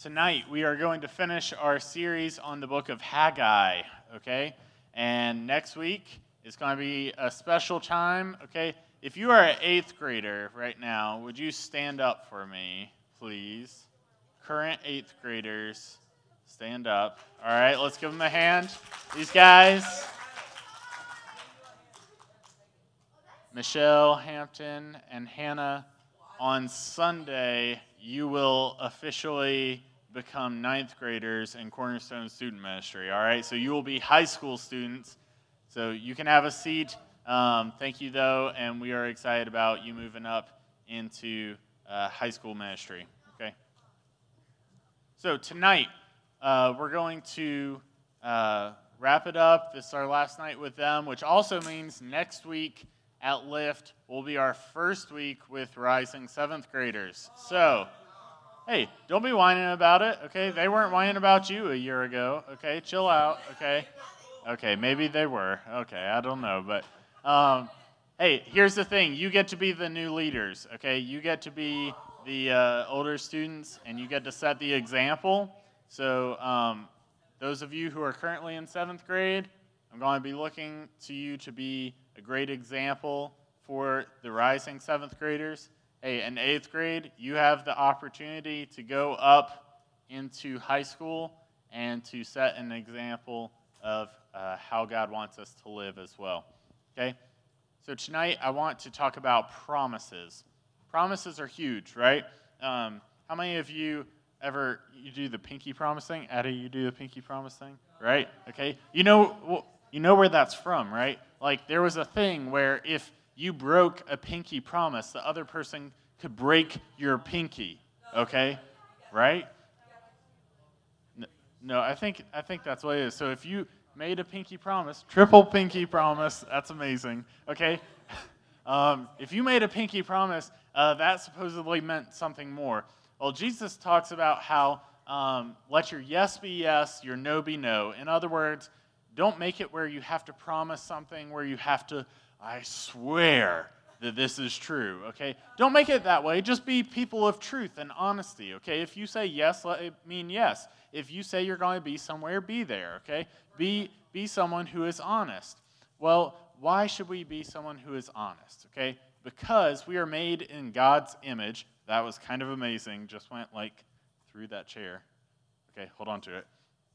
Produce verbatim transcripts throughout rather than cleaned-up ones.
tonight we are going to finish our series on the book of Haggai, okay? And next week is going to be a special time, okay? If you are an eighth grader right now, would you stand up for me, please? Current eighth graders, stand up. All right, let's give them a hand. These guys, Michelle, Hampton, and Hannah, on Sunday, you will officially become ninth graders in Cornerstone Student Ministry, all right? So you will be high school students, so you can have a seat. Um, thank you, though, and we are excited about you moving up into uh, high school ministry, okay? So tonight, uh, we're going to uh, wrap it up. This is our last night with them, which also means next week at Lift will be our first week with rising seventh graders. So, hey, don't be whining about it, okay? They weren't whining about you a year ago, okay? Chill out, okay? Okay, maybe they were. Okay, I don't know, but um, hey, here's the thing. You get to be the new leaders, okay? You get to be the uh, older students, and you get to set the example. So um, those of you who are currently in seventh grade, I'm going to be looking to you to be a great example for the rising seventh graders. Hey, in eighth grade, you have the opportunity to go up into high school and to set an example of uh, how God wants us to live as well. Okay? So tonight, I want to talk about promises. Promises are huge, right? Um, how many of you ever, you do the pinky promise thing? Addie, you do the pinky promise thing? Right? Okay? You know, well, you know where that's from, right? Like, there was a thing where if you broke a pinky promise, the other person could break your pinky, okay? Right? No, I think I think that's what it is. So if you made a pinky promise, triple pinky promise, that's amazing, okay? Um, if you made a pinky promise, uh, that supposedly meant something more. Well, Jesus talks about how um, let your yes be yes, your no be no. In other words, don't make it where you have to promise something, where you have to, I swear that this is true, okay? Don't make it that way. Just be people of truth and honesty, okay? If you say yes, let it mean yes. If you say you're going to be somewhere, be there, okay? Be, be someone who is honest. Well, why should we be someone who is honest, okay? Because we are made in God's image. That was kind of amazing. Just went like through that chair. Okay, hold on to it.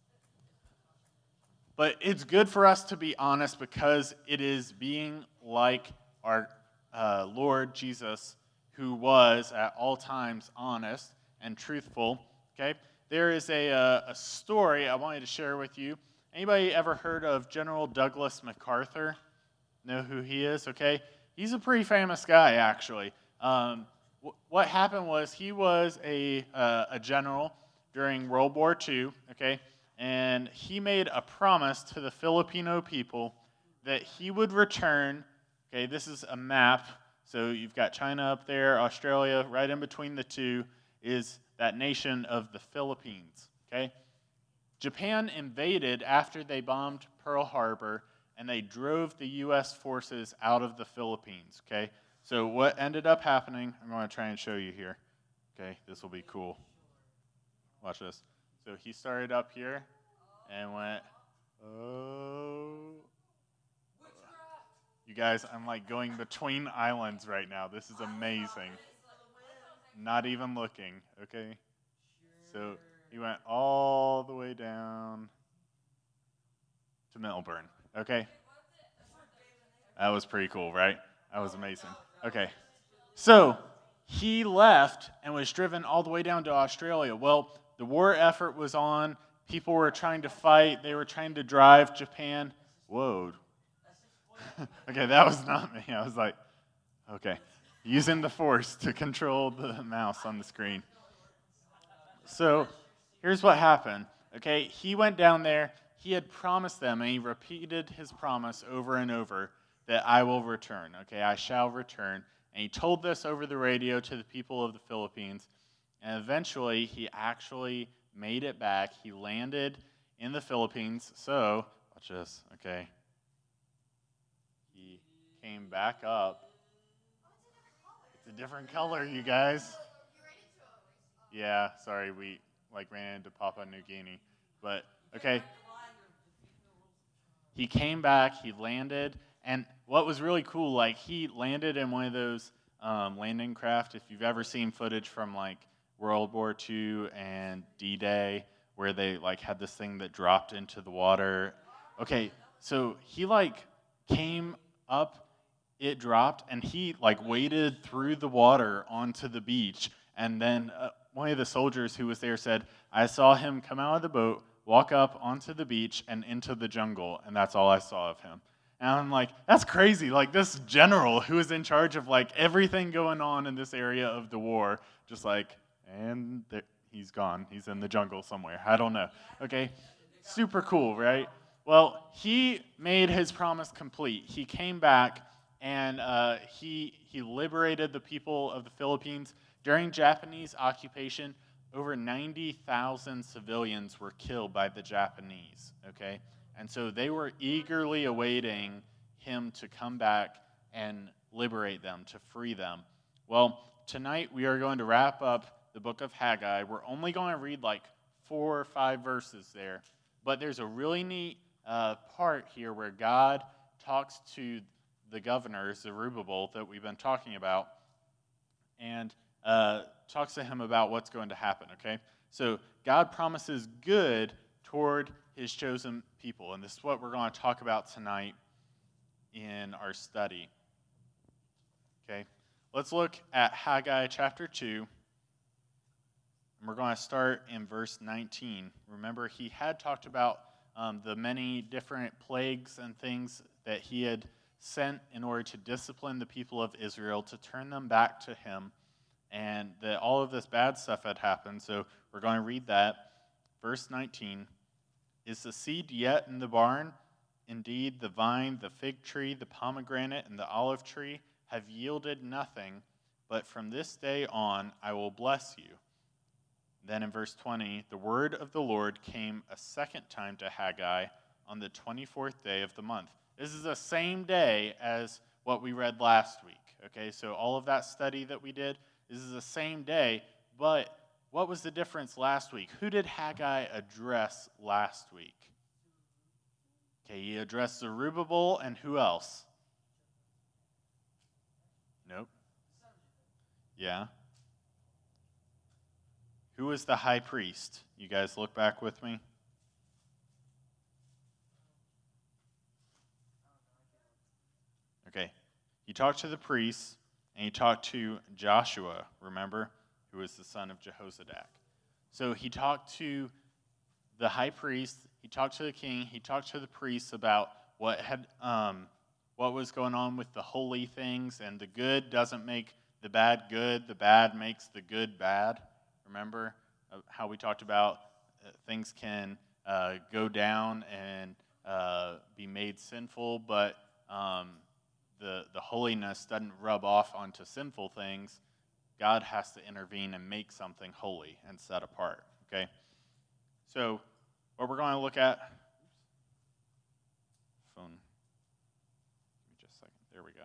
But it's good for us to be honest because it is being like our uh, Lord Jesus, who was at all times honest and truthful. Okay, there is a, a, a story I wanted to share with you. Anybody ever heard of General Douglas MacArthur? Know who he is? Okay, he's a pretty famous guy, actually. Um, w- what happened was he was a uh, a general during World War Two. Okay. And he made a promise to the Filipino people that he would return. Okay, this is a map. So you've got China up there, Australia, right in between the two is that nation of the Philippines. Okay, Japan invaded after they bombed Pearl Harbor, and they drove the U S forces out of the Philippines. Okay, so what ended up happening, I'm going to try and show you here. Okay, this will be cool. Watch this. So he started up here and went, oh. You guys, I'm like going between islands right now. This is amazing. Not even looking, okay? So he went all the way down to Melbourne, okay? That was pretty cool, right? That was amazing. Okay. So he left and was driven all the way down to Australia. Well, the war effort was on. People were trying to fight. They were trying to drive Japan. Whoa. Okay, that was not me. I was like, okay. Using the force to control the mouse on the screen. So here's what happened. Okay, he went down there. He had promised them, and he repeated his promise over and over that I will return. Okay, I shall return. And he told this over the radio to the people of the Philippines. And eventually, he actually made it back. He landed in the Philippines. So, watch this, okay? He came back up. It's a different color, you guys. Yeah, sorry, we like ran into Papua New Guinea. But okay, he came back, he landed, and what was really cool, like he landed in one of those um, landing craft. If you've ever seen footage from like World War Two and D-Day, where they like had this thing that dropped into the water. Okay, so he like came up, it dropped, and he like waded through the water onto the beach. And then uh, one of the soldiers who was there said, I saw him come out of the boat, walk up onto the beach and into the jungle, and that's all I saw of him. And I'm like, that's crazy. Like this general who is in charge of like everything going on in this area of the war, just like, and there, he's gone. He's in the jungle somewhere. I don't know. Okay, super cool, right? Well, he made his promise complete. He came back and uh, he he liberated the people of the Philippines. During Japanese occupation, over ninety thousand civilians were killed by the Japanese, okay? And so they were eagerly awaiting him to come back and liberate them, to free them. Well, tonight we are going to wrap up the book of Haggai. We're only going to read like four or five verses there, but there's a really neat uh, part here where God talks to the governor, Zerubbabel, that we've been talking about, and uh, talks to him about what's going to happen, okay? So God promises good toward his chosen people, and this is what we're going to talk about tonight in our study, okay? Let's look at Haggai chapter two, and we're going to start in verse nineteen. Remember, he had talked about um, the many different plagues and things that he had sent in order to discipline the people of Israel, to turn them back to him, and that all of this bad stuff had happened. So we're going to read that. Verse nineteen, is the seed yet in the barn? Indeed, the vine, the fig tree, the pomegranate, and the olive tree have yielded nothing, but from this day on I will bless you. Then in verse twenty, the word of the Lord came a second time to Haggai on the twenty-fourth day of the month. This is the same day as what we read last week. Okay, so all of that study that we did, this is the same day, but what was the difference last week? Who did Haggai address last week? Okay, he addressed Zerubbabel, and who else? Nope. Yeah. Who was the high priest? You guys look back with me. Okay. He talked to the priests, and he talked to Joshua, remember, who was the son of Jehozadak. So he talked to the high priest, he talked to the king, he talked to the priests about what had um, what was going on with the holy things, and the good doesn't make the bad good, the bad makes the good bad. Remember uh, how we talked about uh, things can uh, go down and uh, be made sinful, but um, the, the holiness doesn't rub off onto sinful things. God has to intervene and make something holy and set apart, okay? So what we're going to look at, phone, give me just a second, there we go.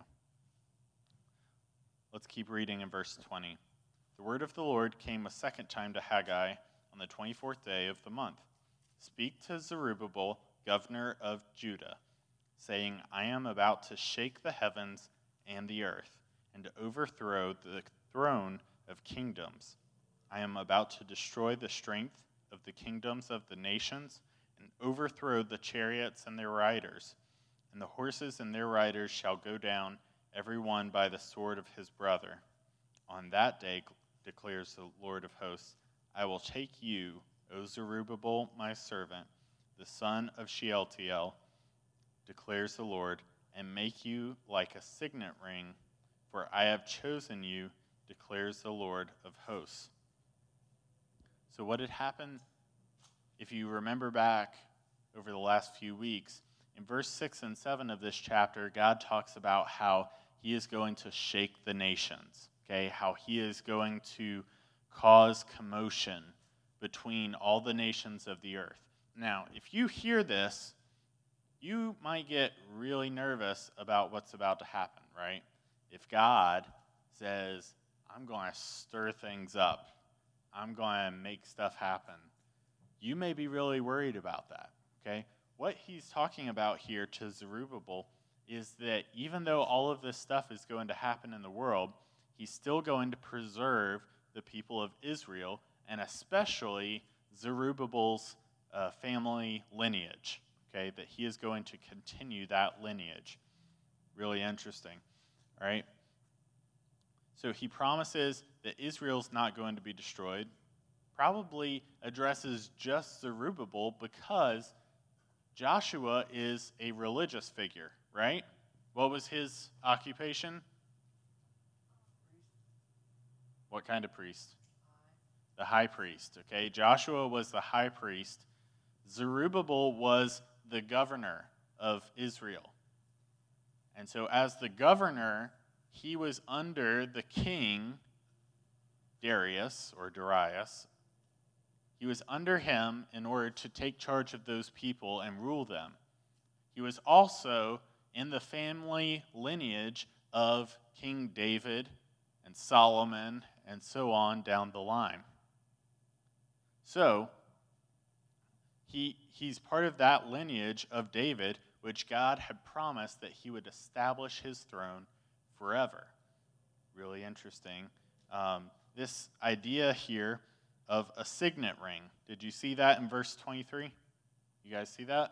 Let's keep reading in verse twenty. The word of the Lord came a second time to Haggai on the twenty-fourth day of the month. Speak to Zerubbabel, governor of Judah, saying, I am about to shake the heavens and the earth, and to overthrow the throne of kingdoms. I am about to destroy the strength of the kingdoms of the nations, and overthrow the chariots and their riders. And the horses and their riders shall go down, every one by the sword of his brother. On that day, declares the Lord of hosts, I will take you, O Zerubbabel, my servant, the son of Shealtiel, declares the Lord, and make you like a signet ring, for I have chosen you, declares the Lord of hosts. So what had happened, if you remember back over the last few weeks, in verse six and seven of this chapter, God talks about how he is going to shake the nations, okay? How he is going to cause commotion between all the nations of the earth. Now, if you hear this, you might get really nervous about what's about to happen, right? If God says, I'm going to stir things up, I'm going to make stuff happen. You may be really worried about that, okay? What he's talking about here to Zerubbabel is that even though all of this stuff is going to happen in the world, he's still going to preserve the people of Israel, and especially Zerubbabel's uh, family lineage, okay? That he is going to continue that lineage. Really interesting, all right? So he promises that Israel's not going to be destroyed. Probably addresses just Zerubbabel because Joshua is a religious figure, right? What was his occupation? What kind of priest? The high priest, okay? Joshua was the high priest. Zerubbabel was the governor of Israel. And so as the governor, he was under the king, Darius, or Darius. He was under him in order to take charge of those people and rule them. He was also in the family lineage of King David and Solomon and so on down the line. So, he, he's part of that lineage of David, which God had promised that he would establish his throne forever. Really interesting. Um, this idea here of a signet ring. Did you see that in verse twenty-three? You guys see that?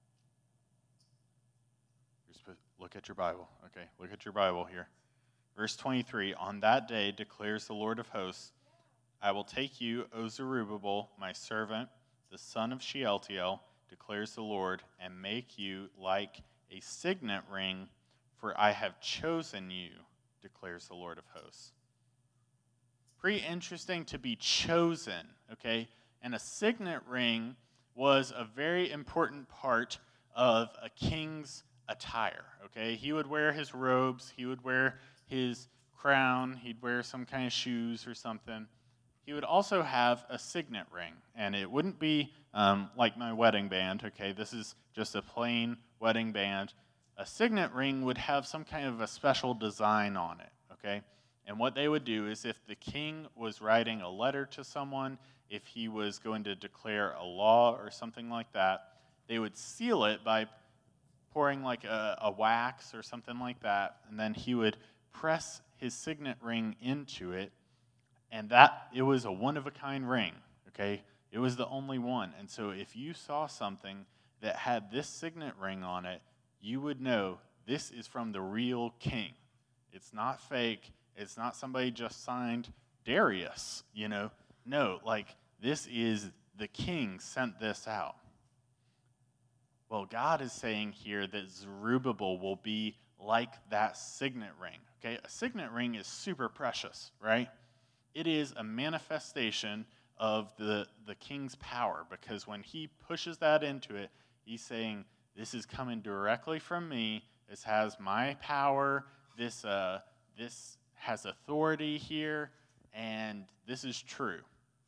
Look at your Bible. Okay, look at your Bible here. Verse twenty-three, on that day declares the Lord of hosts, I will take you, O Zerubbabel, my servant, the son of Shealtiel, declares the Lord, and make you like a signet ring, for I have chosen you, declares the Lord of hosts. Pretty interesting to be chosen, okay? And a signet ring was a very important part of a king's attire, okay? He would wear his robes, he would wear his crown, he'd wear some kind of shoes or something. He would also have a signet ring, and it wouldn't be um, like my wedding band, okay? This is just a plain wedding band. A signet ring would have some kind of a special design on it, okay? And what they would do is if the king was writing a letter to someone, if he was going to declare a law or something like that, they would seal it by pouring like a, a wax or something like that, and then he would press his signet ring into it, and that, it was a one-of-a-kind ring, okay? It was the only one. And so if you saw something that had this signet ring on it, you would know this is from the real king. It's not fake. It's not somebody just signed Darius, you know. No, like, this is the king sent this out. Well, God is saying here that Zerubbabel will be like that signet ring, okay? A signet ring is super precious, right? It is a manifestation of the, the king's power, because when he pushes that into it, he's saying, this is coming directly from me. This has my power. This, uh, this has authority here, and this is true.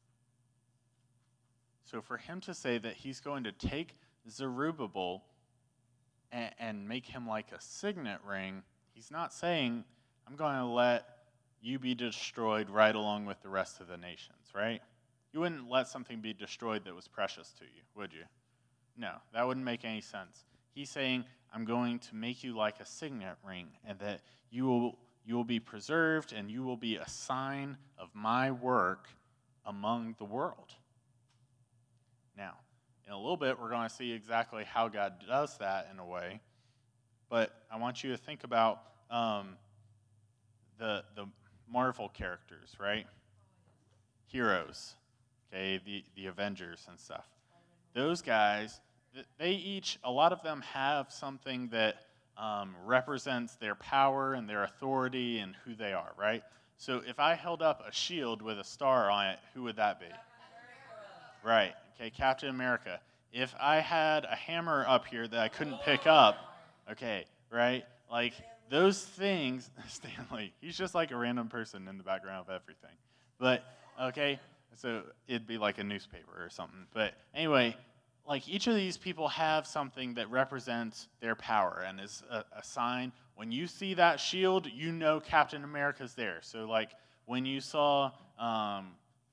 So for him to say that he's going to take Zerubbabel and, and make him like a signet ring, he's not saying, I'm going to let you be destroyed right along with the rest of the nations, right? You wouldn't let something be destroyed that was precious to you, would you? No, that wouldn't make any sense. He's saying, I'm going to make you like a signet ring, and that you will, you will be preserved, and you will be a sign of my work among the world. Now, in a little bit, we're going to see exactly how God does that in a way, but I want you to think about um, the the Marvel characters, right? Heroes, okay, the, the Avengers and stuff. Those guys, they each, a lot of them have something that um, represents their power and their authority and who they are, right? So if I held up a shield with a star on it, who would that be? Right, okay, Captain America. If I had a hammer up here that I couldn't pick up, okay, right? Like, those things, Stanley, he's just like a random person in the background of everything. But, okay, so it'd be like a newspaper or something. But anyway, like each of these people have something that represents their power and is a, a sign. When you see that shield, you know Captain America's there. So like when you saw um,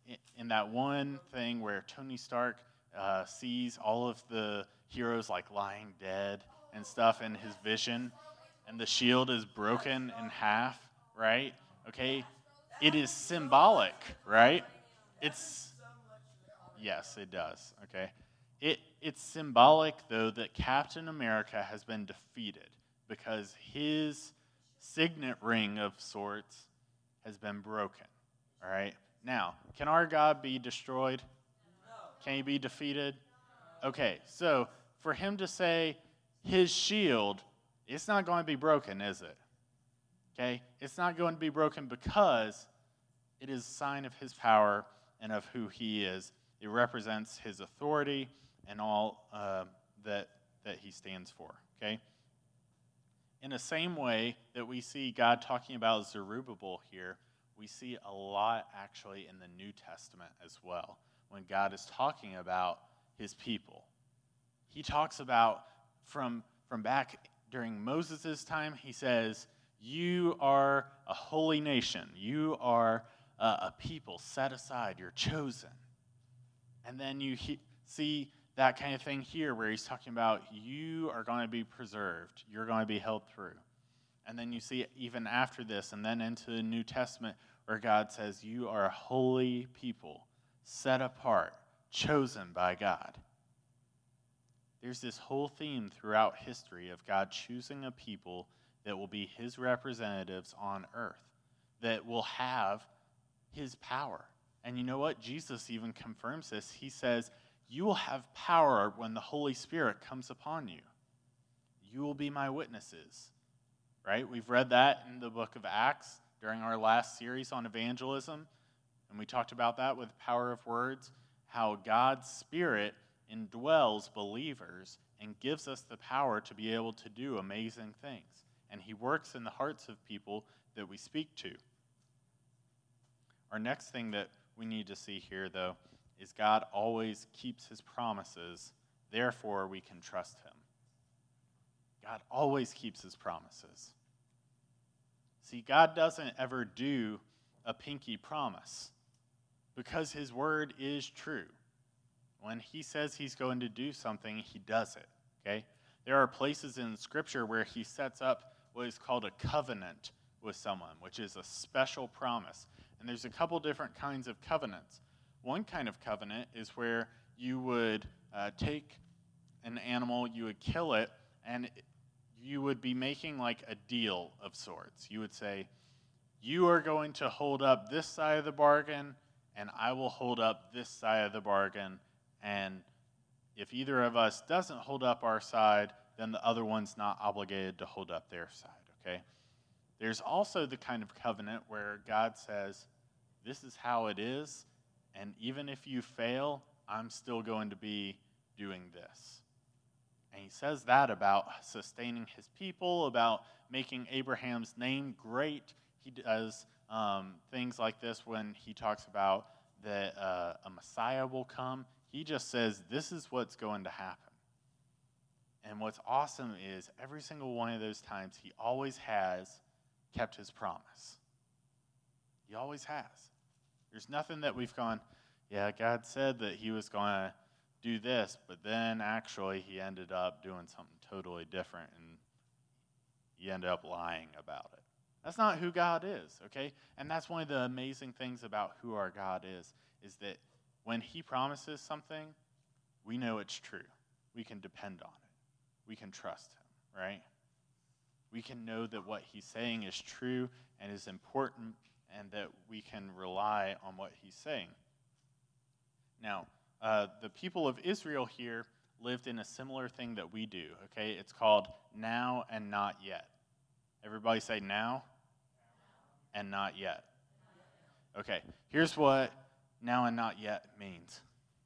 in that one thing where Tony Stark uh, sees all of the heroes like lying dead and stuff in his vision, and the shield is broken in half, right? Okay, it is symbolic, right? It's, yes, it does, okay? It It's symbolic, though, that Captain America has been defeated because his signet ring of sorts has been broken, all right? Now, can our God be destroyed? Can he be defeated? Okay, so for him to say his shield, it's not going to be broken, is it? Okay, it's not going to be broken because it is a sign of his power and of who he is. It represents his authority and all uh, that, that he stands for, okay? In the same way that we see God talking about Zerubbabel here, we see a lot actually in the New Testament as well, when God is talking about his people. He talks about, from, from back during Moses' time, he says, you are a holy nation. You are uh, a people set aside. You're chosen. And then you he- see that kind of thing here where he's talking about you are going to be preserved. You're going to be held through. And then you see it even after this and then into the New Testament where God says you are a holy people, set apart, chosen by God. There's this whole theme throughout history of God choosing a people that will be his representatives on earth, that will have his power. And you know what? Jesus even confirms this. He says, you will have power when the Holy Spirit comes upon you. You will be my witnesses. Right? We've read that in the book of Acts during our last series on evangelism. And we talked about that with power of words, how God's Spirit indwells believers and gives us the power to be able to do amazing things. And he works in the hearts of people that we speak to. Our next thing that we need to see here, though, is God always keeps his promises, therefore we can trust him. God always keeps his promises. See, God doesn't ever do a pinky promise because his word is true. When he says he's going to do something, he does it, okay? There are places in Scripture where he sets up what is called a covenant with someone, which is a special promise. And there's a couple different kinds of covenants. One kind of covenant is where you would uh, take an animal, you would kill it, and you would be making like a deal of sorts. You would say, you are going to hold up this side of the bargain, and I will hold up this side of the bargain. And if either of us doesn't hold up our side, then the other one's not obligated to hold up their side, okay? There's also the kind of covenant where God says, this is how it is, and even if you fail, I'm still going to be doing this. And he says that about sustaining his people, about making Abraham's name great. He does um, things like this when he talks about that uh, a Messiah will come. He just says, this is what's going to happen. And what's awesome is every single one of those times, he always has kept his promise. He always has. There's nothing that we've gone, yeah, God said that he was going to do this, but then actually he ended up doing something totally different, and he ended up lying about it. That's not who God is, okay? And that's one of the amazing things about who our God is, is that when he promises something, we know it's true. We can depend on it. We can trust him, right? We can know that what he's saying is true and is important, and that we can rely on what he's saying. Now, uh, the people of Israel here lived in a similar thing that we do, okay? It's called now and not yet. Everybody say now and not yet. Okay, here's what now and not yet means.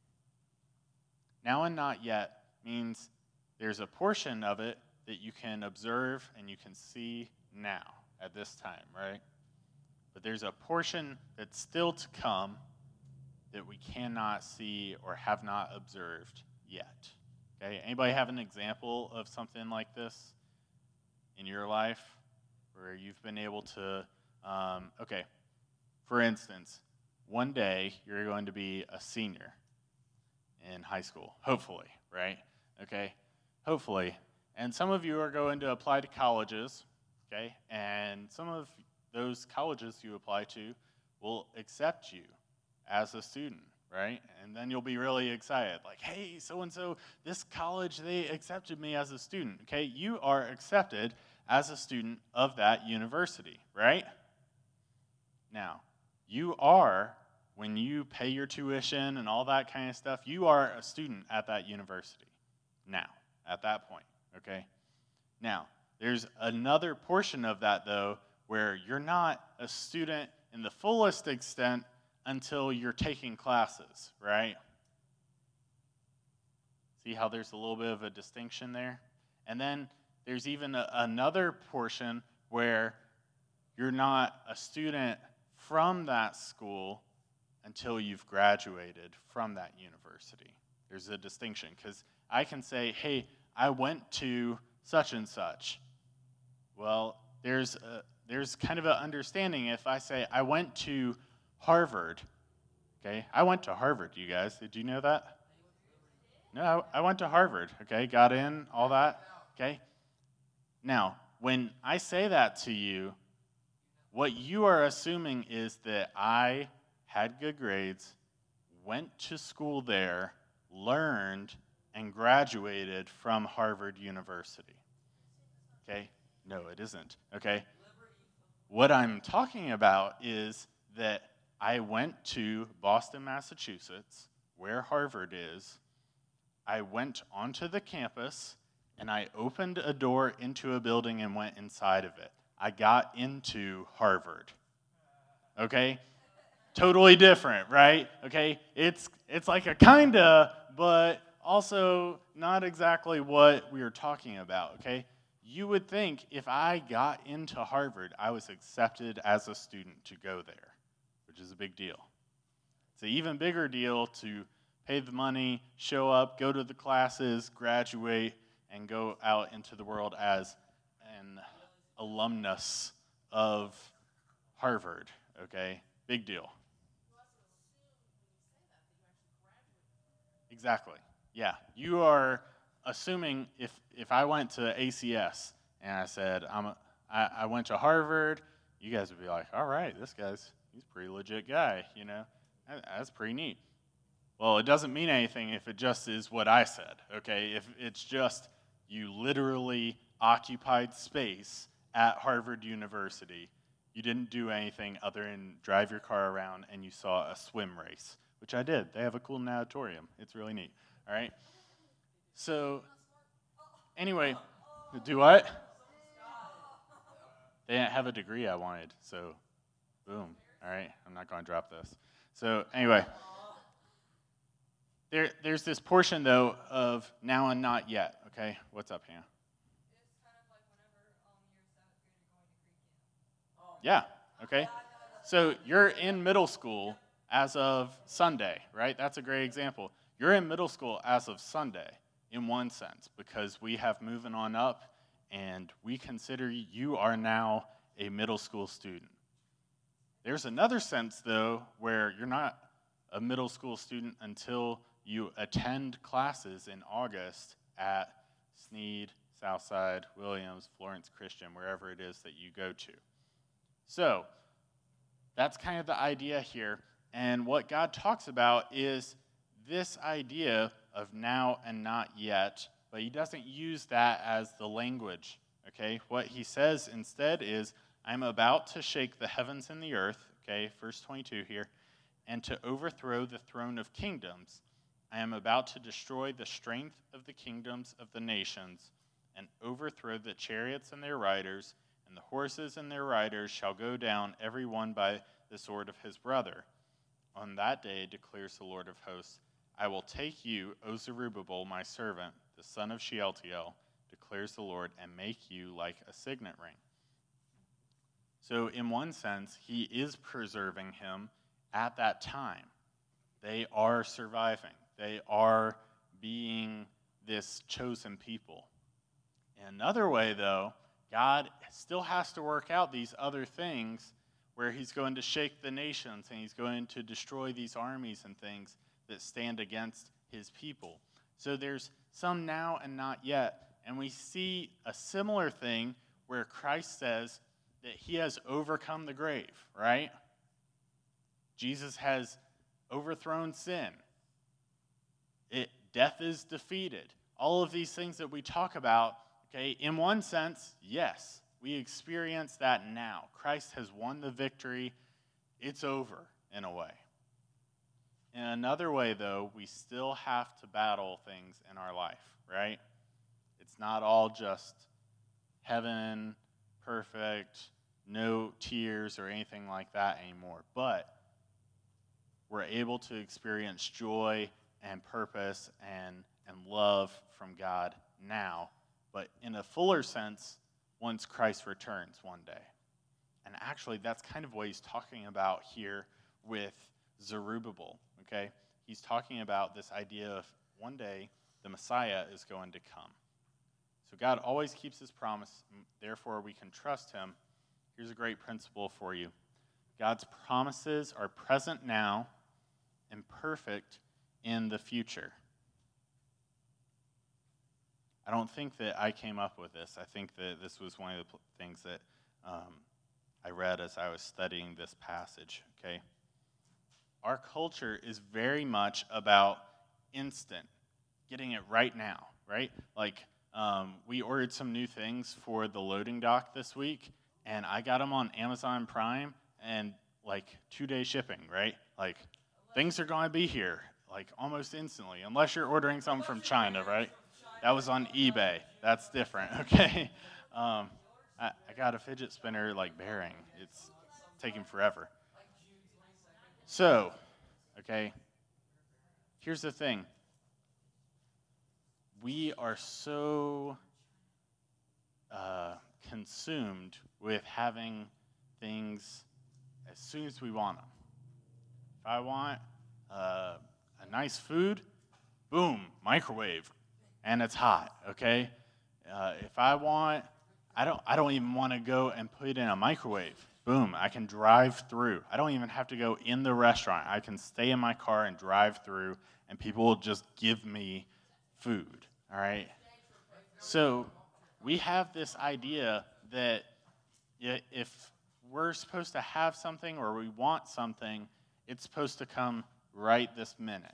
Now and not yet means there's a portion of it that you can observe and you can see now at this time, right? But there's a portion that's still to come that we cannot see or have not observed yet. Okay, anybody have an example of something like this in your life where you've been able to, um, okay, for instance, one day you're going to be a senior in high school, hopefully, right? Okay, hopefully. And some of you are going to apply to colleges, okay? And some of those colleges you apply to will accept you as a student, right? And then you'll be really excited, like, hey, so-and-so, this college, they accepted me as a student, okay? You are accepted as a student of that university, right? Now, you are, when you pay your tuition and all that kind of stuff, you are a student at that university now, at that point, okay? Now, there's another portion of that, though, where you're not a student in the fullest extent until you're taking classes, right? See how there's a little bit of a distinction there? And then there's even a, another portion where you're not a student from that school until you've graduated from that university. There's a distinction, because I can say, hey, I went to such and such. Well, there's a, there's kind of an understanding if I say I went to Harvard, okay? I went to Harvard, you guys. Did you know that? No, I went to Harvard, okay? Got in, all that, okay? Now, when I say that to you, what you are assuming is that I had good grades, went to school there, learned, and graduated from Harvard University. Okay? No, it isn't. Okay? What I'm talking about is that I went to Boston, Massachusetts, where Harvard is. I went onto the campus, and I opened a door into a building and went inside of it. I got into Harvard. Okay? Totally different, right? Okay? It's it's like a kinda, but also not exactly what we were talking about, okay? You would think if I got into Harvard, I was accepted as a student to go there, which is a big deal. It's an even bigger deal to pay the money, show up, go to the classes, graduate, and go out into the world as an alumnus of Harvard, okay? Big deal. Exactly. Yeah. You are assuming if, if I went to A C S and I said, I'm a, I, I went to Harvard, you guys would be like, all right, this guy's, he's a pretty legit guy, you know? That, that's pretty neat. Well, it doesn't mean anything if it just is what I said, okay? If it's just you literally occupied space at Harvard University, you didn't do anything other than drive your car around and you saw a swim race, which I did. They have a cool natatorium. It's really neat, all right? So, anyway, do what? They didn't have a degree I wanted, so boom, all right? I'm not going to drop this. So, anyway, there, there's this portion, though, of now and not yet, okay? What's up, Hannah? Yeah, okay. So you're in middle school as of Sunday, right? That's a great example. You're in middle school as of Sunday in one sense because we have moving on up and we consider you are now a middle school student. There's another sense, though, where you're not a middle school student until you attend classes in August at Sneed, Southside, Williams, Florence Christian, wherever it is that you go to. So that's kind of the idea here. And what God talks about is this idea of now and not yet, but he doesn't use that as the language, okay? What he says instead is, I'm about to shake the heavens and the earth, okay, verse twenty-two here, and to overthrow the throne of kingdoms. I am about to destroy the strength of the kingdoms of the nations and overthrow the chariots and their riders, and the horses and their riders shall go down, every one by the sword of his brother. On that day, declares the Lord of hosts, I will take you, O Zerubbabel, my servant, the son of Shealtiel, declares the Lord, and make you like a signet ring. So in one sense, he is preserving him at that time. They are surviving. They are being this chosen people. In another way, though, God still has to work out these other things where he's going to shake the nations and he's going to destroy these armies and things that stand against his people. So there's some now and not yet. And we see a similar thing where Christ says that he has overcome the grave, right? Jesus has overthrown sin. It, death is defeated. All of these things that we talk about, okay, in one sense, yes, we experience that now. Christ has won the victory. It's over in a way. In another way, though, we still have to battle things in our life, right? It's not all just heaven, perfect, no tears or anything like that anymore. But we're able to experience joy and purpose and, and love from God now, but in a fuller sense, once Christ returns one day. And actually, that's kind of what he's talking about here with Zerubbabel, okay? He's talking about this idea of one day the Messiah is going to come. So God always keeps his promise, therefore we can trust him. Here's a great principle for you. God's promises are present now and perfect in the future. I don't think that I came up with this. I think that this was one of the things that um, I read as I was studying this passage, okay? Our culture is very much about instant, getting it right now, right? Like, um, we ordered some new things for the loading dock this week, and I got them on Amazon Prime, and, like, two-day shipping, right? Like, things are going to be here, like, almost instantly, unless you're ordering something from China, right? That was on eBay. That's different, okay? Um, I, I got a fidget spinner, like, bearing. It's taking forever. So, okay, here's the thing. We are so uh, consumed with having things as soon as we want them. If I want uh, a nice food, boom, microwave. And it's hot, okay? Uh, if I want, I don't I don't even want to go and put it in a microwave. Boom, I can drive through. I don't even have to go in the restaurant. I can stay in my car and drive through, and people will just give me food, all right? So we have this idea that if we're supposed to have something or we want something, it's supposed to come right this minute.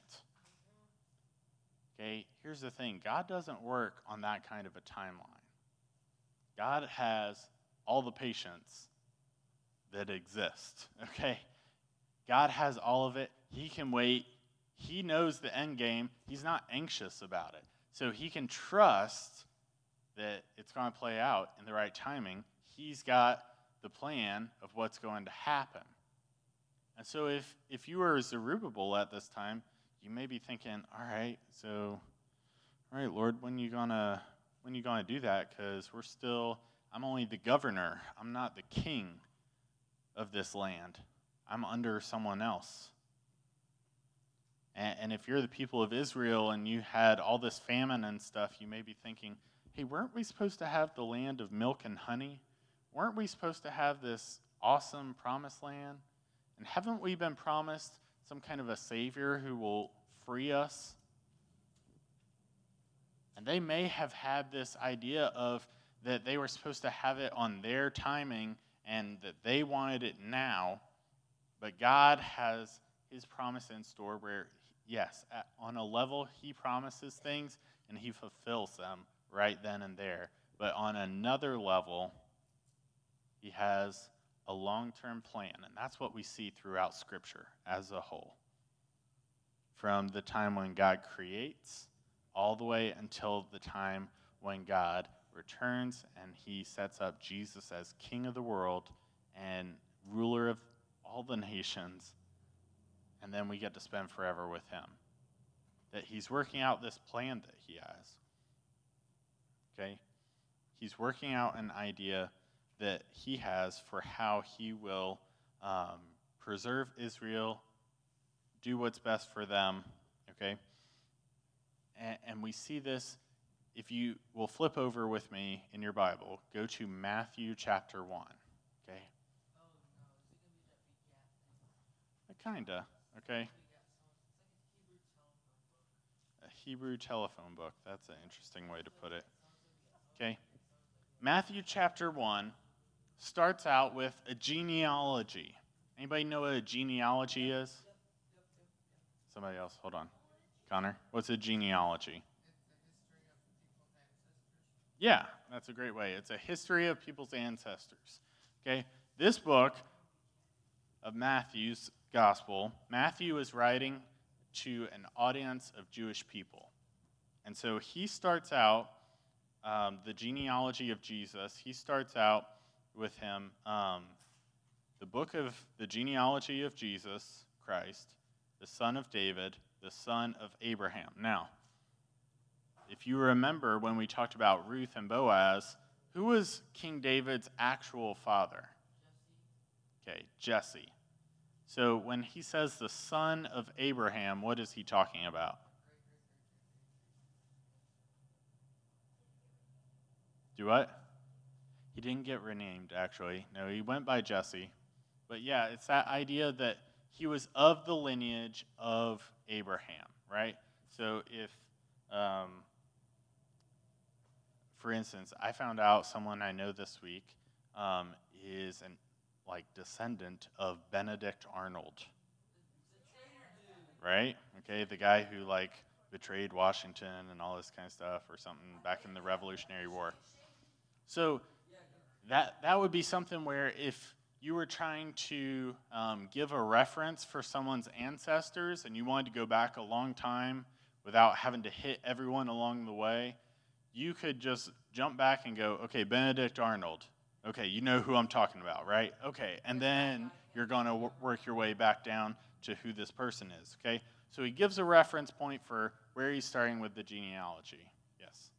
Okay, here's the thing. God doesn't work on that kind of a timeline. God has all the patience that exists, okay? God has all of it. He can wait. He knows the end game. He's not anxious about it. So he can trust that it's going to play out in the right timing. He's got the plan of what's going to happen. And so if, if you were Zerubbabel at this time, you may be thinking, all right, so, all right, Lord, when you gonna when you gonna do that? Because we're still, I'm only the governor. I'm not the king of this land. I'm under someone else. And, and if you're the people of Israel and you had all this famine and stuff, you may be thinking, hey, weren't we supposed to have the land of milk and honey? Weren't we supposed to have this awesome promised land? And haven't we been promised some kind of a savior who will free us? And they may have had this idea of that they were supposed to have it on their timing and that they wanted it now, but God has his promise in store where, yes, at, on a level he promises things and he fulfills them right then and there. But on another level, he has a long-term plan, and that's what we see throughout Scripture as a whole. From the time when God creates all the way until the time when God returns and he sets up Jesus as King of the world and ruler of all the nations, and then we get to spend forever with him. That he's working out this plan that he has. Okay? He's working out an idea that he has for how he will um, preserve Israel, do what's best for them, okay? And, and we see this, if you will flip over with me in your Bible, go to Matthew chapter one, okay? kinda, okay? A Hebrew telephone book. That's an interesting way to put it. Okay? Matthew chapter one starts out with a genealogy. Anybody know what a genealogy is? Somebody else, hold on. Connor, what's a genealogy? Yeah, that's a great way. It's a history of people's ancestors. Okay? This book of Matthew's gospel, Matthew is writing to an audience of Jewish people. And so he starts out um, the genealogy of Jesus. He starts out with him um, the book of the genealogy of Jesus Christ, the son of David, the son of Abraham. Now, if you remember when we talked about Ruth and Boaz, who was King David's actual father? Okay, Jesse. So when he says the son of Abraham, what is he talking about? Do what? He didn't get renamed, actually. No, he went by Jesse. But yeah, it's that idea that he was of the lineage of Abraham, right? So if, um, for instance, I found out someone I know this week um, is an like descendant of Benedict Arnold, right? Okay, the guy who like betrayed Washington and all this kind of stuff, or something back in the Revolutionary War. So that that would be something where if you were trying to um, give a reference for someone's ancestors and you wanted to go back a long time without having to hit everyone along the way, you could just jump back and go, okay, Benedict Arnold. Okay, you know who I'm talking about, right? Okay, and then you're going to w- work your way back down to who this person is, okay? So he gives a reference point for where he's starting with the genealogy. Yes?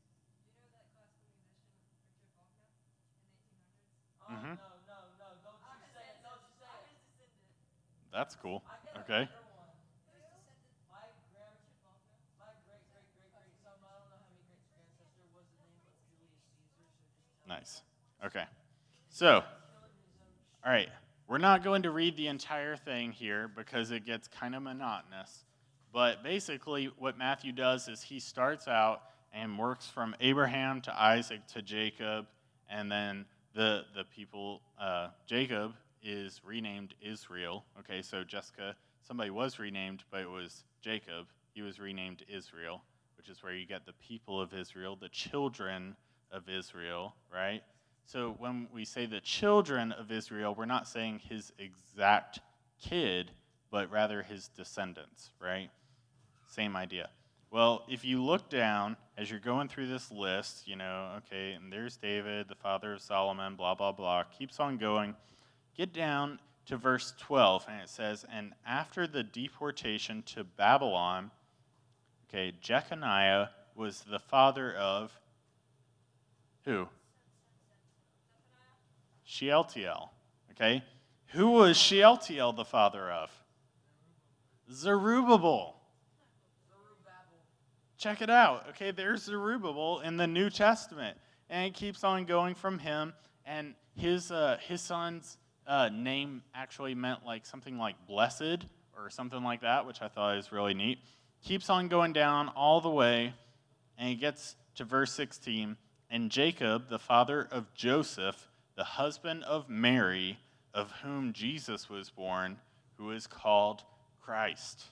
You know that classical musician, Richard Faulkner, in the eighteen hundreds? Mm-hmm. No, no, no, don't you say it, don't you say it. That's cool, okay. My grand Richard Faulkner, my great, great, great, great son, I don't know how many great ancestor was the name of Julius Caesar, so just tell Nice, okay. So, all right, we're not going to read the entire thing here because it gets kind of monotonous. But basically, what Matthew does is he starts out and works from Abraham to Isaac to Jacob, and then the the people, uh, Jacob is renamed Israel. Okay, so Jessica, somebody was renamed, but it was Jacob. He was renamed Israel, which is where you get the people of Israel, the children of Israel, right? So when we say the children of Israel, we're not saying his exact kid, but rather his descendants, right? Same idea. Well, if you look down, as you're going through this list, you know, okay, and there's David, the father of Solomon, blah, blah, blah, keeps on going. Get down to verse twelve, and it says, and after the deportation to Babylon, okay, Jeconiah was the father of who? Shealtiel, okay? Who was Shealtiel the father of? Zerubbabel. Check it out, okay? There's Zerubbabel in the New Testament, and it keeps on going from him, and his uh, his son's uh, name actually meant like something like blessed or something like that, which I thought was really neat. Keeps on going down all the way, and he gets to verse sixteen, and Jacob, the father of Joseph, the husband of Mary, of whom Jesus was born, who is called Christ.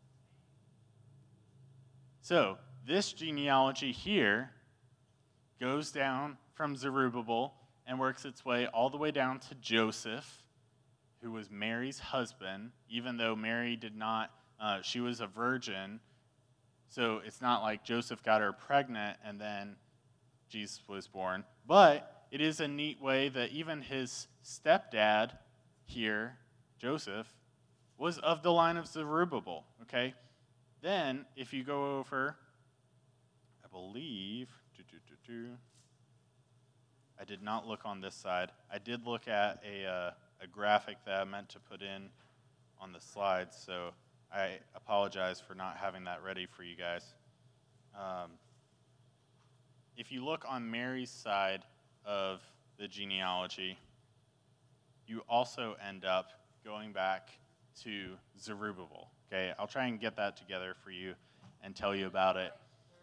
So, this genealogy here goes down from Zerubbabel and works its way all the way down to Joseph, who was Mary's husband, even though Mary did not, uh, she was a virgin. So, it's not like Joseph got her pregnant and then Jesus was born. But it is a neat way that even his stepdad here, Joseph, was of the line of Zerubbabel, okay? Then, if you go over, I believe, doo, doo, doo, doo, I did not look on this side. I did look at a, uh, a graphic that I meant to put in on the slides, so I apologize for not having that ready for you guys. Um, if you look on Mary's side of the genealogy, you also end up going back to Zerubbabel. Okay, I'll try and get that together for you and tell you about it.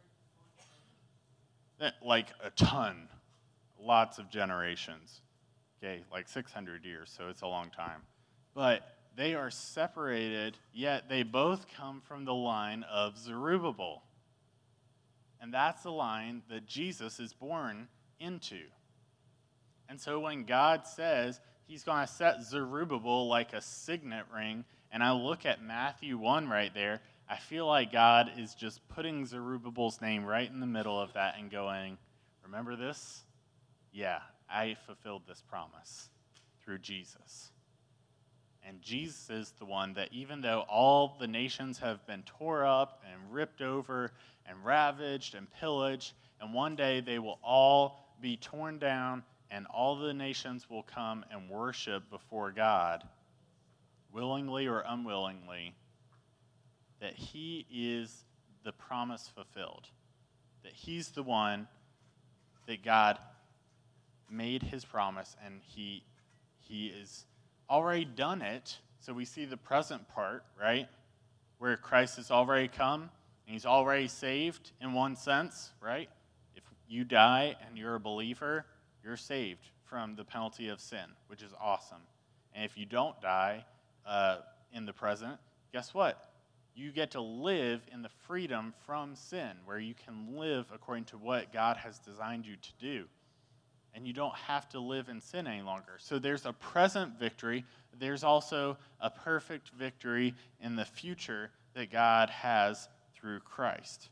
Like a ton, lots of generations. Okay, like six hundred years, so it's a long time. But they are separated, yet they both come from the line of Zerubbabel. And that's the line that Jesus is born into. And so when God says he's going to set Zerubbabel like a signet ring, and I look at Matthew one right there, I feel like God is just putting Zerubbabel's name right in the middle of that and going, remember this? Yeah, I fulfilled this promise through Jesus. And Jesus is the one that even though all the nations have been tore up and ripped over and ravaged and pillaged, and one day they will all be torn down and all the nations will come and worship before God, willingly or unwillingly, that he is the promise fulfilled, that he's the one that God made his promise, and he he is already done it. So we see the present part, right, where Christ has already come, and he's already saved in one sense, right? If you die and you're a believer, you're saved from the penalty of sin, which is awesome. And if you don't die uh, in the present, guess what? You get to live in the freedom from sin, where you can live according to what God has designed you to do. And you don't have to live in sin any longer. So there's a present victory. There's also a perfect victory in the future that God has through Christ.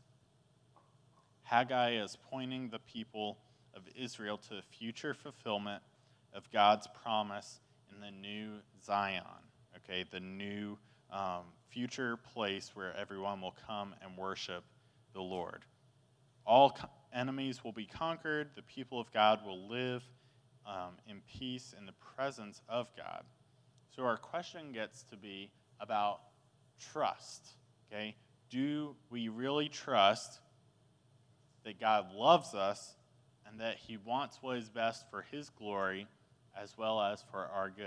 Haggai is pointing the people of Israel to the future fulfillment of God's promise in the new Zion, okay, the new um, future place where everyone will come and worship the Lord. All co- enemies will be conquered. The people of God will live um, in peace in the presence of God. So our question gets to be about trust, okay? Do we really trust that God loves us and that he wants what is best for his glory as well as for our good?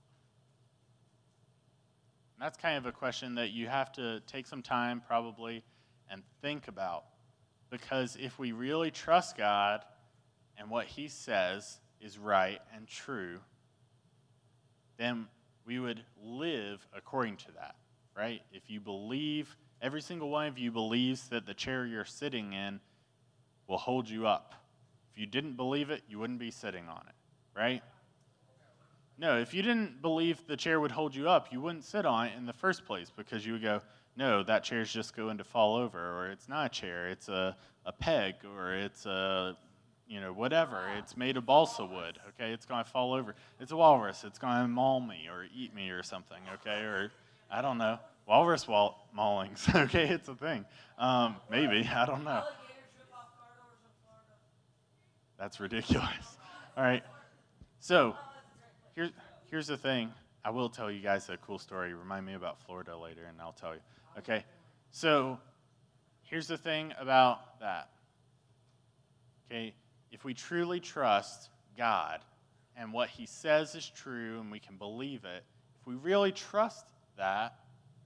And that's kind of a question that you have to take some time probably and think about. Because if we really trust God and what he says is right and true, then we would live according to that, right? If you believe, every single one of you believes that the chair you're sitting in will hold you up. If you didn't believe it, you wouldn't be sitting on it, right? No, if you didn't believe the chair would hold you up, you wouldn't sit on it in the first place, because you would go, no, that chair's just going to fall over, or it's not a chair, it's a, a peg, or it's a, you know, whatever. It's made of balsa wood, okay? It's going to fall over. It's a walrus. It's going to maul me or eat me or something, okay? Or, I don't know, walrus wall- maulings, okay? It's a thing. Um, maybe, I don't know. That's ridiculous. All right, so here's, here's the thing. I will tell you guys a cool story. Remind me about Florida later, and I'll tell you. Okay, so here's the thing about that. Okay, if we truly trust God and what he says is true and we can believe it, if we really trust that,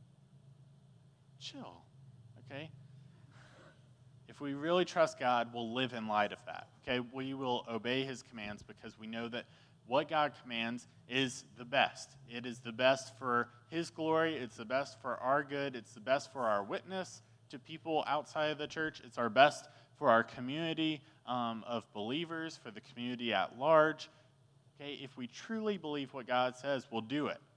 chill, okay? If we really trust God, we'll live in light of that, okay? We will obey his commands because we know that what God commands is the best. It is the best for his glory. It's the best for our good. It's the best for our witness to people outside of the church. It's our best for our community um, of believers, for the community at large. Okay, if we truly believe what God says, we'll do it.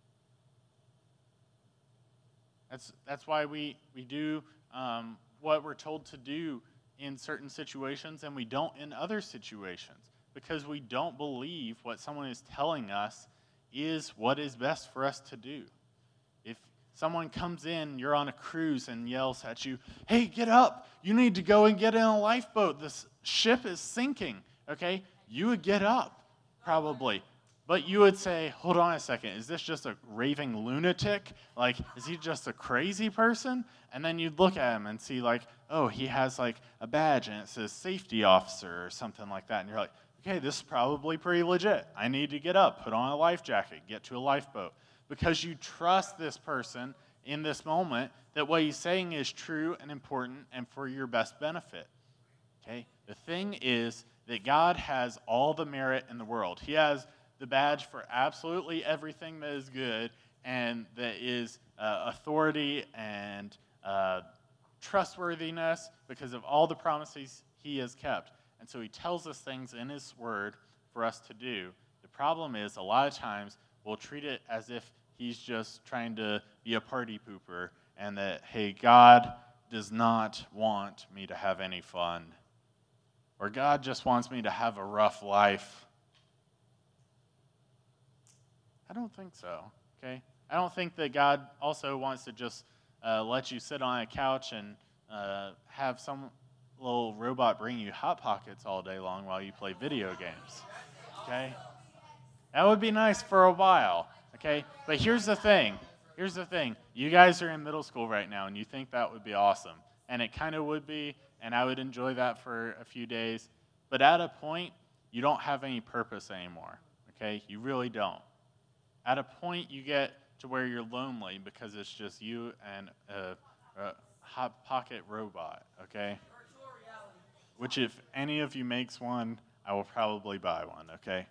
That's that's why we, we do um, what we're told to do in certain situations and we don't in other situations. Because we don't believe what someone is telling us is what is best for us to do. If someone comes in, you're on a cruise and yells at you, hey, get up. You need to go and get in a lifeboat. This ship is sinking, okay? You would get up, probably. But you would say, hold on a second, is this just a raving lunatic? Like, is he just a crazy person? And then you'd look at him and see, like, oh, he has, like, a badge and it says safety officer or something like that. And you're like, okay, this is probably pretty legit. I need to get up, put on a life jacket, get to a lifeboat. because you trust this person in this moment that what he's saying is true and important and for your best benefit. Okay? The thing is that God has all the merit in the world. He has the badge for absolutely everything that is good and that is uh, authority and uh, trustworthiness because of all the promises he has kept. And so he tells us things in his word for us to do. The problem is a lot of times we'll treat it as if he's just trying to be a party pooper and that, hey, God does not want me to have any fun. Or God just wants me to have a rough life. I don't think so, okay? I don't think that God also wants to just uh, let you sit on a couch and uh, have some little robot bring you Hot Pockets all day long while you play video games, okay? That would be nice for a while, okay? But here's the thing. Here's the thing. You guys are in middle school right now, and you think that would be awesome. And it kind of would be, and I would enjoy that for a few days. But at a point, you don't have any purpose anymore, okay? You really don't. At a point, you get to where you're lonely because it's just you and a, a Hot Pocket robot, okay? Which if any of you makes one, I will probably buy one, okay?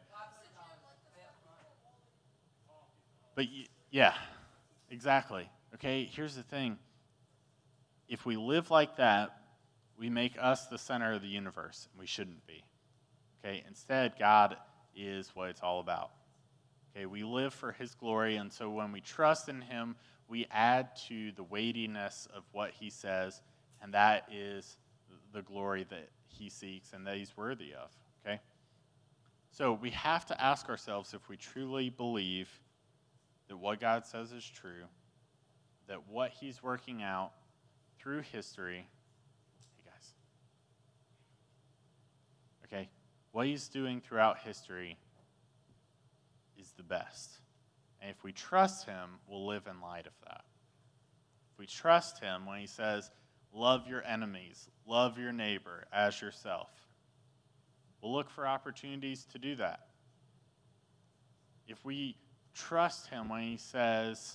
But yeah, exactly, okay? Here's the thing. If we live like that, we make us the center of the universe, and we shouldn't be, okay? Instead, God is what it's all about. Okay, we live for his glory, and so when we trust in him, we add to the weightiness of what he says, and that is the glory that he seeks and that he's worthy of, okay? So we have to ask ourselves if we truly believe that what God says is true, that what he's working out through history, hey guys, okay, what he's doing throughout history is the best. And if we trust him, we'll live in light of that. If we trust him when he says, love your enemies, love your neighbor as yourself, we'll look for opportunities to do that. If we trust him when he says,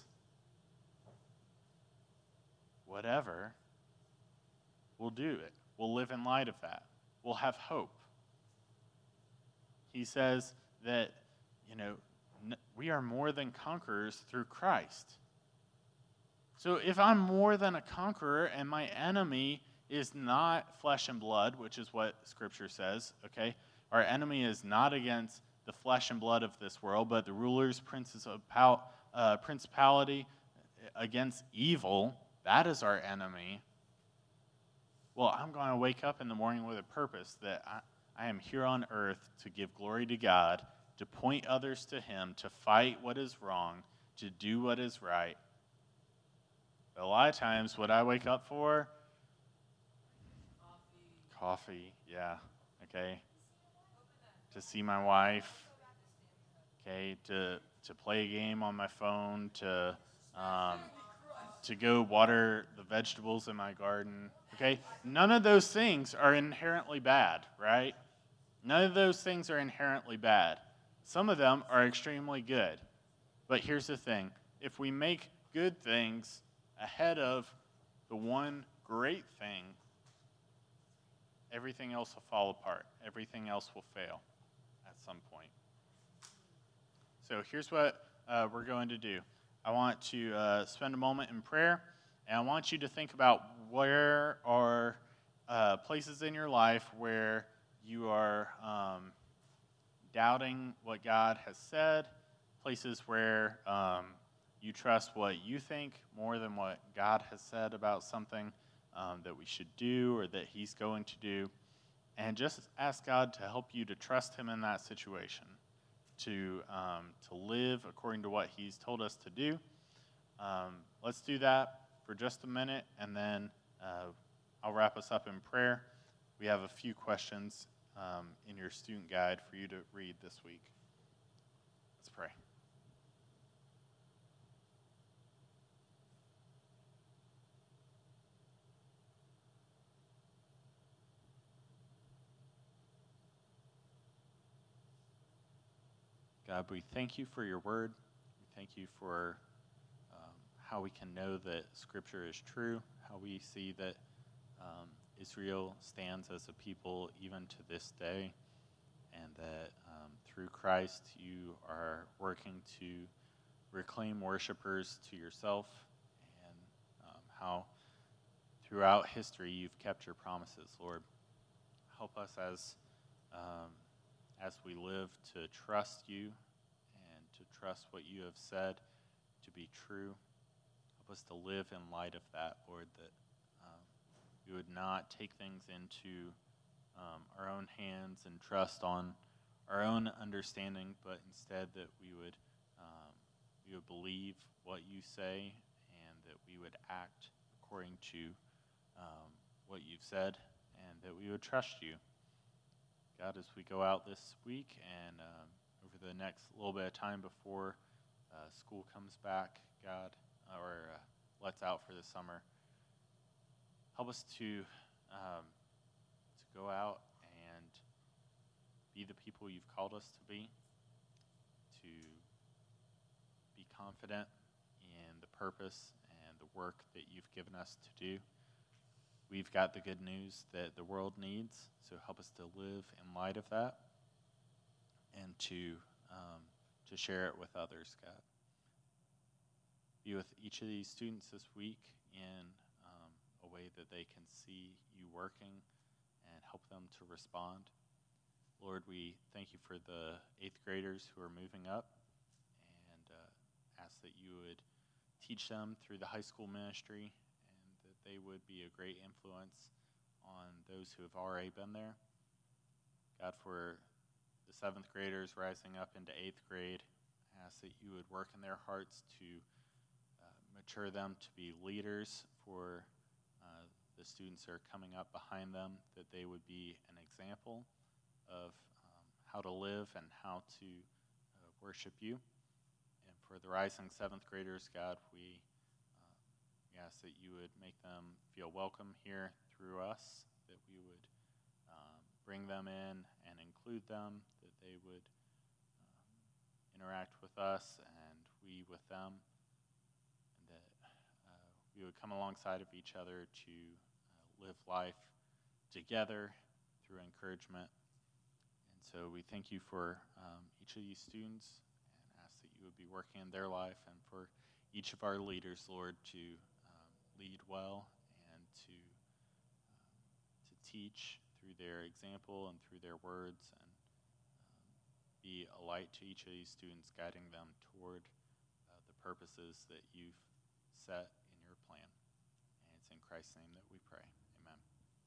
whatever, we'll do it. We'll live in light of that. We'll have hope. He says that, you know, we are more than conquerors through Christ. So if I'm more than a conqueror and my enemy is not flesh and blood, which is what Scripture says, okay? Our enemy is not against the flesh and blood of this world, but the rulers, princes of pow- uh, principality against evil. That is our enemy. Well, I'm going to wake up in the morning with a purpose that I, I am here on earth to give glory to God, to point others to him, to fight what is wrong, to do what is right. But a lot of times, what I wake up for, coffee, coffee yeah, okay, to see my wife, okay, to to play a game on my phone, to um, to go water the vegetables in my garden, okay? None of those things are inherently bad, right? None of those things are inherently bad. Some of them are extremely good. But here's the thing. If we make good things ahead of the one great thing, everything else will fall apart. Everything else will fail at some point. So here's what uh, we're going to do. I want to uh, spend a moment in prayer, and I want you to think about where are uh, places in your life where you are um, doubting what God has said, places where um, you trust what you think more than what God has said about something um, that we should do or that he's going to do, and just ask God to help you to trust him in that situation, to um, to live according to what he's told us to do. Um, let's do that for just a minute, and then uh, I'll wrap us up in prayer. We have a few questions um, in your student guide for you to read this week. Let's pray. God, we thank you for your word. We thank you for um, how we can know that Scripture is true, how we see that um, Israel stands as a people even to this day, and that um, through Christ you are working to reclaim worshipers to yourself, and um, how throughout history you've kept your promises, Lord. Help us as um, as we live to trust you and to trust what you have said to be true. Help us to live in light of that, Lord, that um, we would not take things into um, our own hands and trust on our own understanding, but instead that we would um, we would believe what you say, and that we would act according to um, what you've said, and that we would trust you. God, as we go out this week and um, over the next little bit of time before uh, school comes back, God, or uh, lets out for the summer, help us to um, to go out and be the people you've called us to be, to be confident in the purpose and the work that you've given us to do. We've got the good news that the world needs, so help us to live in light of that and to um, to share it with others, God. Be with each of these students this week in um, a way that they can see you working and help them to respond. Lord, we thank you for the eighth graders who are moving up, and uh, ask that you would teach them through the high school ministry, and that they would be a great influence on those who have already been there. God, for the seventh graders rising up into eighth grade, I ask that you would work in their hearts to uh, mature them to be leaders for uh, the students that are coming up behind them, that they would be an example of um, how to live and how to uh, worship you. And for the rising seventh graders, God, we, uh, we ask that you would make them feel welcome here through us, that we would um, bring them in and include them, that they would um, interact with us and we with them, and that uh, we would come alongside of each other to uh, live life together through encouragement. So we thank you for um, each of these students, and ask that you would be working in their life, and for each of our leaders, Lord, to um, lead well and to um, to teach through their example and through their words, and um, be a light to each of these students, guiding them toward uh, the purposes that you've set in your plan. And it's in Christ's name that we pray.